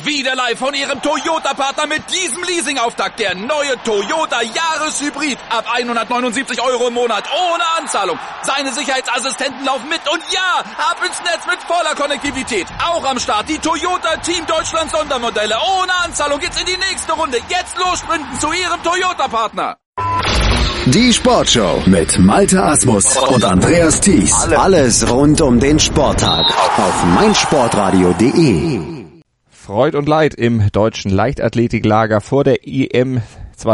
Wieder live von Ihrem Toyota-Partner mit diesem Leasing-Auftakt. Der neue Toyota Jahreshybrid. Ab 179 € im Monat. Ohne Anzahlung. Seine Sicherheitsassistenten laufen mit. Und ja, ab ins Netz mit voller Konnektivität. Auch am Start die Toyota Team Deutschland Sondermodelle. Ohne Anzahlung geht's in die nächste Runde. Jetzt los sprinten zu Ihrem Toyota-Partner. Die Sportshow mit Malte Asmus und Andreas Thies. Alles rund um den Sporttag auf meinsportradio.de. Freud und Leid im deutschen Leichtathletiklager vor der EM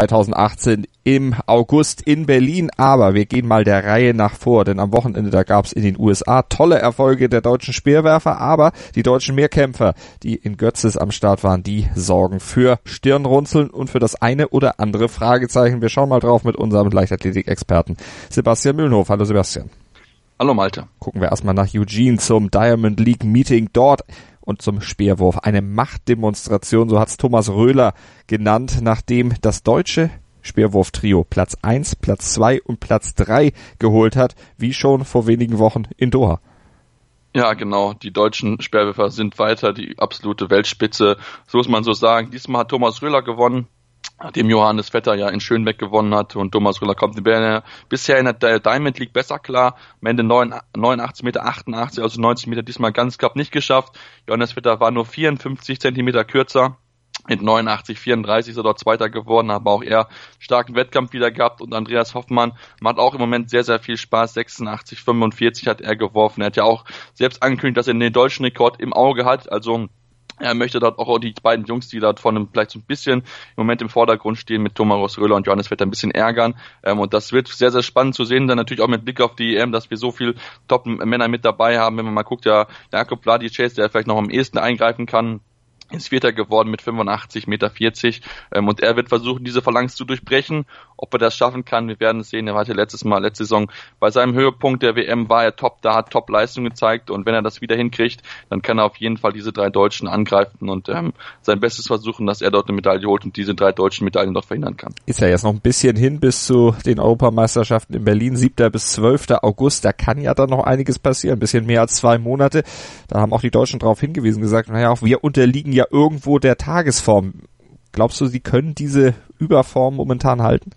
2018 im August in Berlin. Aber wir gehen mal der Reihe nach vor, denn am Wochenende da gab es in den USA tolle Erfolge der deutschen Speerwerfer, aber die deutschen Mehrkämpfer, die in Götzis am Start waren, die sorgen für Stirnrunzeln und für das eine oder andere Fragezeichen. Wir schauen mal drauf mit unserem Leichtathletik-Experten Sebastian Mühlenhof. Hallo Sebastian. Hallo Malte. Gucken wir erstmal nach Eugene zum Diamond League Meeting dort und zum Speerwurf. Eine Machtdemonstration, so hat's Thomas Röhler genannt, nachdem das deutsche Speerwurftrio Platz 1, Platz 2 und Platz 3 geholt hat, wie schon vor wenigen Wochen in Doha. Ja, genau. Die deutschen Speerwerfer sind weiter die absolute Weltspitze. So muss man so sagen. Diesmal hat Thomas Röhler gewonnen, nachdem Johannes Vetter ja in Schönbeck gewonnen hat, und Thomas Röhler kommt bisher in der Diamond League besser klar. Am Ende 89,88 Meter, also 90 Meter diesmal ganz knapp nicht geschafft. Johannes Vetter war nur 54 Zentimeter kürzer. Mit 89,34 ist er dort Zweiter geworden, aber auch er starken Wettkampf wieder gehabt, und Andreas Hoffmann macht auch im Moment sehr, sehr viel Spaß. 86,45 hat er geworfen. Er hat ja auch selbst angekündigt, dass er den deutschen Rekord im Auge hat, also er möchte dort auch die beiden Jungs, die dort von vielleicht so ein bisschen im Moment im Vordergrund stehen, mit Thomas Röhler und Johannes Vetter ein bisschen ärgern. Und das wird sehr, sehr spannend zu sehen, dann natürlich auch mit Blick auf die EM, dass wir so viel Top-Männer mit dabei haben. Wenn man mal guckt, ja, Jakob Vladic, der vielleicht noch am ehesten eingreifen kann, ist Vierter geworden mit 85,40 Meter. Und er wird versuchen, diese Phalanx zu durchbrechen. Ob er das schaffen kann, wir werden es sehen. Er hatte letzte Saison bei seinem Höhepunkt der WM war er top, da hat Top-Leistung gezeigt. Und wenn er das wieder hinkriegt, dann kann er auf jeden Fall diese 3 Deutschen angreifen und sein Bestes versuchen, dass er dort eine Medaille holt und diese 3 deutschen Medaillen dort verhindern kann. Ist ja jetzt noch ein bisschen hin bis zu den Europameisterschaften in Berlin, 7. bis 12. August. Da kann ja dann noch einiges passieren, ein bisschen mehr als 2 Monate. Da haben auch die Deutschen darauf hingewiesen, gesagt, naja, auch wir unterliegen ja irgendwo der Tagesform. Glaubst du, sie können diese Überform momentan halten?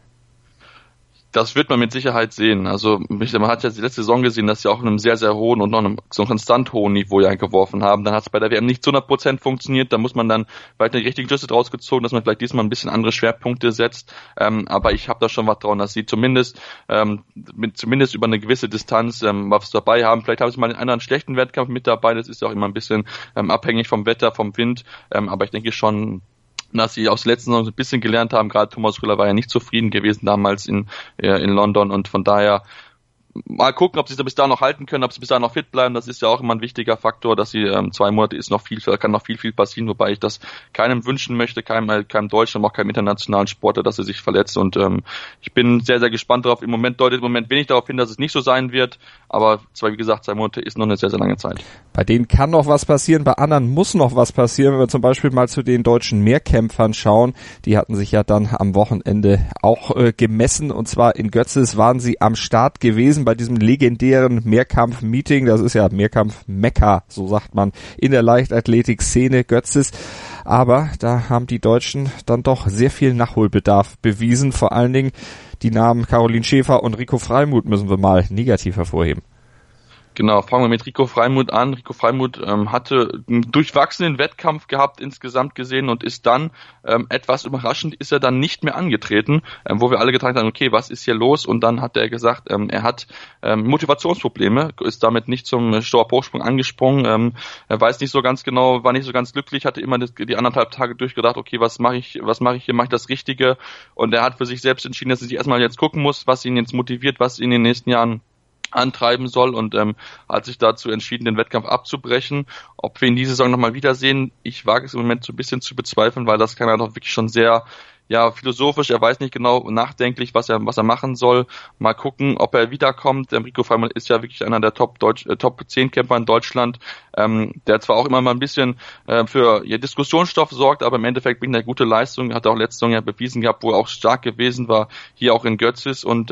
Das wird man mit Sicherheit sehen. Also man hat ja die letzte Saison gesehen, dass sie auch in einem sehr, sehr hohen und noch einem so konstant hohen Niveau ja geworfen haben. Dann hat es bei der WM nicht zu 100% funktioniert. Da muss man dann vielleicht eine richtige Schlüsse draus gezogen, dass man vielleicht diesmal ein bisschen andere Schwerpunkte setzt. Aber ich habe da schon was dran, dass sie zumindest über eine gewisse Distanz was dabei haben. Vielleicht haben sie mal einen anderen schlechten Wettkampf mit dabei. Das ist ja auch immer ein bisschen abhängig vom Wetter, vom Wind. Aber ich denke schon, dass sie aus der letzten Saison ein bisschen gelernt haben. Gerade Thomas Röhler war ja nicht zufrieden gewesen damals in London, und von daher mal gucken, ob sie es bis da noch halten können, ob sie bis da noch fit bleiben. Das ist ja auch immer ein wichtiger Faktor, dass sie 2 Monate kann noch viel passieren, wobei ich das keinem wünschen möchte, keinem Deutschen, auch keinem internationalen Sportler, dass er sich verletzt. Und ich bin sehr, sehr gespannt darauf. Im Moment deutet im Moment wenig darauf hin, dass es nicht so sein wird, aber wie gesagt, 2 Monate ist noch eine sehr, sehr lange Zeit. Bei denen kann noch was passieren, bei anderen muss noch was passieren. Wenn wir zum Beispiel mal zu den deutschen Mehrkämpfern schauen, die hatten sich ja dann am Wochenende auch gemessen, und zwar in Götzis waren sie am Start gewesen bei diesem legendären Mehrkampf-Meeting. Das ist ja Mehrkampf-Mekka, so sagt man, in der Leichtathletik-Szene Götzis. Aber da haben die Deutschen dann doch sehr viel Nachholbedarf bewiesen. Vor allen Dingen die Namen Caroline Schäfer und Rico Freimuth müssen wir mal negativ hervorheben. Genau, fangen wir mit Rico Freimuth an. Rico Freimuth hatte einen durchwachsenen Wettkampf gehabt insgesamt gesehen und ist dann, etwas überraschend, ist er dann nicht mehr angetreten, wo wir alle gedacht haben, okay, was ist hier los? Und dann hat er gesagt, er hat Motivationsprobleme, ist damit nicht zum Stabhochsprung angesprungen, er weiß nicht so ganz genau, war nicht so ganz glücklich, hatte immer die 1,5 Tage durchgedacht, okay, was mache ich hier, mache ich das Richtige? Und er hat für sich selbst entschieden, dass er sich erstmal jetzt gucken muss, was ihn jetzt motiviert, was ihn in den nächsten Jahren antreiben soll, und hat sich dazu entschieden, den Wettkampf abzubrechen. Ob wir ihn diese Saison nochmal wiedersehen, ich wage es im Moment so ein bisschen zu bezweifeln, weil das kann er doch wirklich schon sehr philosophisch, er weiß nicht genau nachdenklich, was er machen soll. Mal gucken, ob er wiederkommt. Rico Freimuth ist ja wirklich einer der Top 10 Kämpfer in Deutschland, der zwar auch immer mal ein bisschen für Diskussionsstoff sorgt, aber im Endeffekt bringt er gute Leistung, hat er auch letzte Saison ja bewiesen gehabt, wo er auch stark gewesen war, hier auch in Götzis, und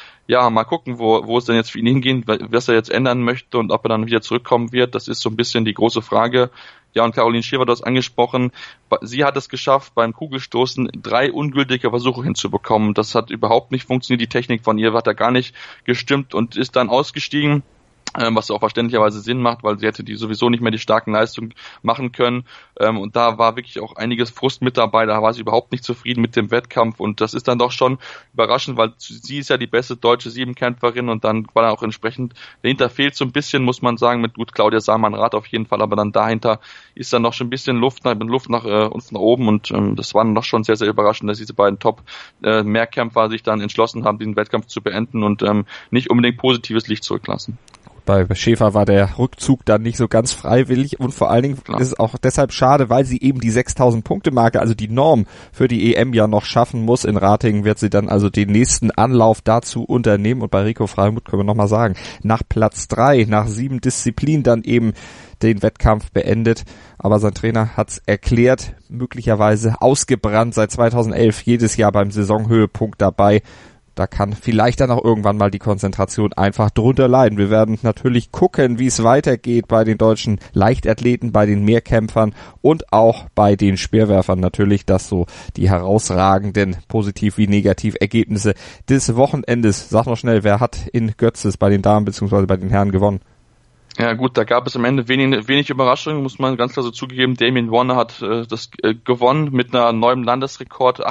mal gucken, wo es denn jetzt für ihn hingeht, was er jetzt ändern möchte und ob er dann wieder zurückkommen wird. Das ist so ein bisschen die große Frage. Ja, und Caroline Schäfer, du hast angesprochen, sie hat es geschafft, beim Kugelstoßen 3 ungültige Versuche hinzubekommen. Das hat überhaupt nicht funktioniert. Die Technik von ihr hat da gar nicht gestimmt und ist dann ausgestiegen. Was auch verständlicherweise Sinn macht, weil sie hätte die sowieso nicht mehr die starken Leistungen machen können. Und da war wirklich auch einiges Frust mit dabei. Da war sie überhaupt nicht zufrieden mit dem Wettkampf. Und das ist dann doch schon überraschend, weil sie ist ja die beste deutsche Siebenkämpferin und dann war dann auch entsprechend, dahinter fehlt so ein bisschen, muss man sagen, mit gut Claudia Salman-Rath auf jeden Fall, aber dann dahinter ist dann noch schon ein bisschen Luft nach oben und das war dann doch schon sehr, sehr überraschend, dass diese beiden Top-Mehrkämpfer sich dann entschlossen haben, diesen Wettkampf zu beenden und nicht unbedingt positives Licht zurücklassen. Bei Schäfer war der Rückzug dann nicht so ganz freiwillig und vor allen Dingen ist es auch deshalb schade, weil sie eben die 6.000 Punkte Marke, also die Norm für die EM ja noch schaffen muss. In Ratingen wird sie dann also den nächsten Anlauf dazu unternehmen und bei Rico Freimuth können wir nochmal sagen, nach Platz 3, nach 7 Disziplinen dann eben den Wettkampf beendet. Aber sein Trainer hat's erklärt, möglicherweise ausgebrannt, seit 2011 jedes Jahr beim Saisonhöhepunkt dabei. Da kann vielleicht dann auch irgendwann mal die Konzentration einfach drunter leiden. Wir werden natürlich gucken, wie es weitergeht bei den deutschen Leichtathleten, bei den Mehrkämpfern und auch bei den Speerwerfern natürlich, dass so die herausragenden positiv wie negativ Ergebnisse des Wochenendes. Sag noch schnell, wer hat in Götzes bei den Damen bzw. bei den Herren gewonnen? Ja gut, da gab es am Ende wenig Überraschungen, muss man ganz klar so zugeben. Damien Warner hat das gewonnen mit einer neuen Landesrekord,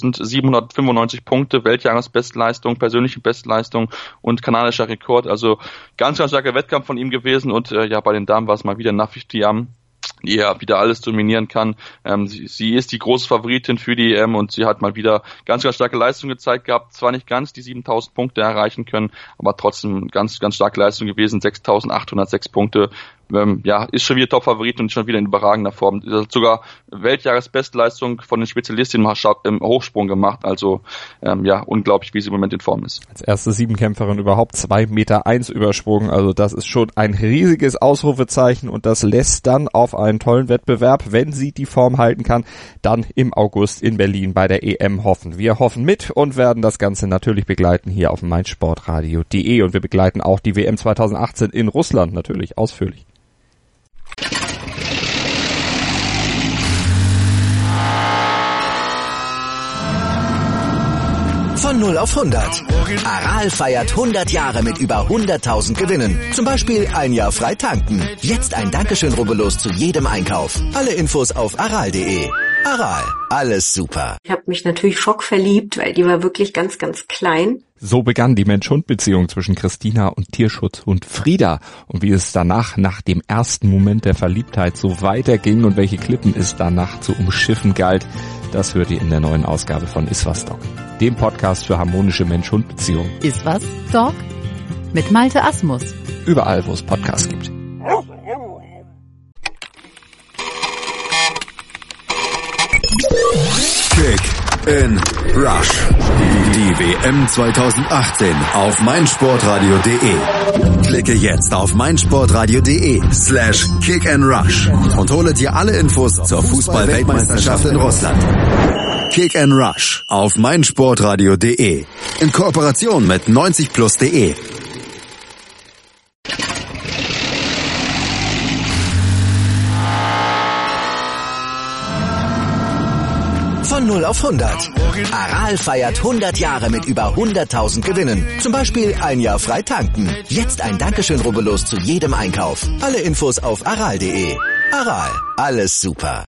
8.795 Punkte, Weltjahresbestleistung, persönliche Bestleistung und kanadischer Rekord. Also ganz, ganz starker Wettkampf von ihm gewesen und ja, bei den Damen war es mal wieder Nafitiam, die ja wieder alles dominieren kann. Sie ist die große Favoritin für die EM und sie hat mal wieder ganz, ganz starke Leistung gezeigt gehabt. Zwar nicht ganz die 7.000 Punkte erreichen können, aber trotzdem ganz, ganz starke Leistung gewesen. 6.806 Punkte. Ja, ist schon wieder Top-Favorit und schon wieder in überragender Form. Sogar Weltjahresbestleistung von den Spezialistinnen im Hochsprung gemacht. Also ja, unglaublich, wie sie im Moment in Form ist. Als erste Siebenkämpferin überhaupt 2,1 Meter übersprungen. Also das ist schon ein riesiges Ausrufezeichen und das lässt dann auf einen tollen Wettbewerb, wenn sie die Form halten kann, dann im August in Berlin bei der EM hoffen. Wir hoffen mit und werden das Ganze natürlich begleiten hier auf meinsportradio.de und wir begleiten auch die WM 2018 in Russland natürlich ausführlich. Von 0 auf 100. Aral feiert 100 Jahre mit über 100.000 Gewinnen. Zum Beispiel ein Jahr frei tanken. Jetzt ein Dankeschön, rubbellos zu jedem Einkauf. Alle Infos auf aral.de. Aral, alles super. Ich habe mich natürlich schockverliebt, weil die war wirklich ganz, ganz klein. So begann die Mensch-Hund-Beziehung zwischen Christina und Tierschutzhund Frieda. Und wie es danach, nach dem ersten Moment der Verliebtheit, so weiterging und welche Klippen es danach zu umschiffen galt, das hört ihr in der neuen Ausgabe von Iswas Dog, dem Podcast für harmonische Mensch-Hund-Beziehungen. Iswas Dog mit Malte Asmus. Überall, wo es Podcasts gibt. Kick in Rush. Die WM 2018 auf meinsportradio.de. Klicke jetzt auf meinsportradio.de/kickandrush und hole dir alle Infos zur Fußball-Weltmeisterschaft in Russland. Kick and Rush auf meinsportradio.de in Kooperation mit 90plus.de. Von 0 auf 100. Aral feiert 100 Jahre mit über 100.000 Gewinnen. Zum Beispiel ein Jahr frei tanken. Jetzt ein Dankeschön, rubbellos zu jedem Einkauf. Alle Infos auf aral.de. Aral, alles super.